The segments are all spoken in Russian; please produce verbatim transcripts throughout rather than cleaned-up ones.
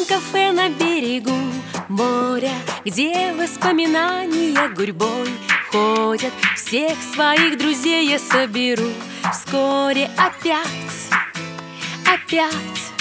кафе на берегу моря, где воспоминания гурьбой ходят, всех своих друзей я соберу вскоре опять, опять.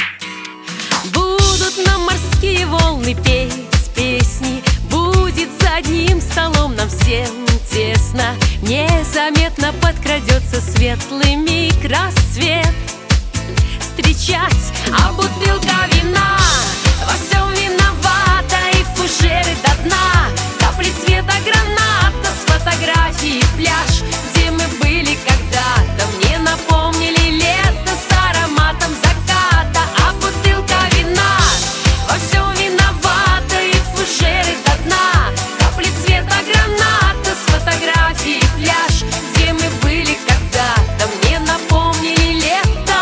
Будут нам морские волны петь песни, будет за одним столом нам всем тесно. Незаметно подкрадется светлый миг рассвет встречать, а бутылка вина во всем виновата, и фужеры до дна, капли цвета граната с фотографии пляж, где мы были когда-то, мне напомнили лето с ароматом заката. А бутылка вина во всем виновата, и фужеры до дна, капли цвета граната с фотографии пляж, где мы были когда-то, мне напомнили лето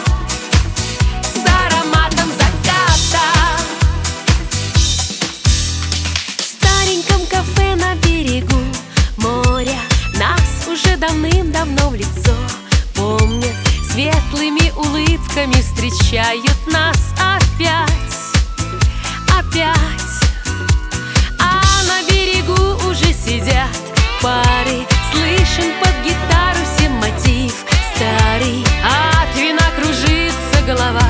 с ароматом заката. В стареньком кафе на берегу моря нас уже давным-давно в лицо помнят, светлыми улыбками встречают нас опять, опять. А на берегу уже сидят пары, слышен под гитару всем мотив старый, от вина кружится голова.